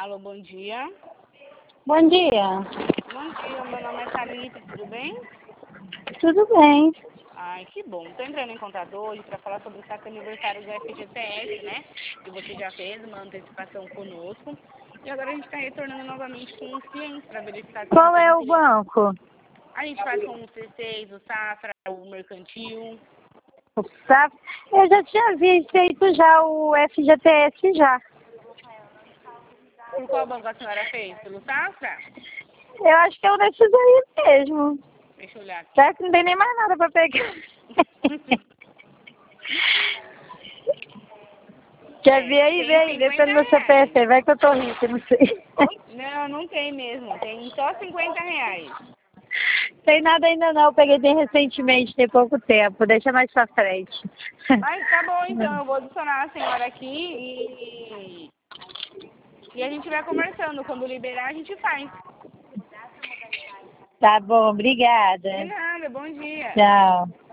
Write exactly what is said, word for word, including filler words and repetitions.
Alô, bom dia. Bom dia. Bom dia, meu nome é Thalita, tudo bem? Tudo bem. Ai, que bom. Estou entrando em contato hoje para falar sobre o saque aniversário do F G T S, né? Que você já fez uma antecipação conosco. E agora a gente está retornando novamente com os clientes para verificar se Qual tem é o interesse. banco? A gente faz com o C seis, o Safra, o Mercantil. O Saf- Eu já tinha visto feito já o F G T S já. Por qual banco a senhora fez? Pelo Safra? Eu acho que é um desses aí mesmo. Deixa eu olhar aqui. Já que não tem nem mais nada para pegar. Quer ver aí? Vê Tem aí, vê pelo cinquenta meu C P F, reais. vai que eu tô rica, não sei. Não, não tem mesmo. Tem só cinquenta reais. Tem nada ainda não, eu peguei bem recentemente, tem pouco tempo, deixa mais pra frente. Mas tá bom, então. Eu vou adicionar a senhora aqui e... E a gente vai conversando. Quando liberar, a gente faz. Tá bom, obrigada. De nada. Bom dia. Tchau.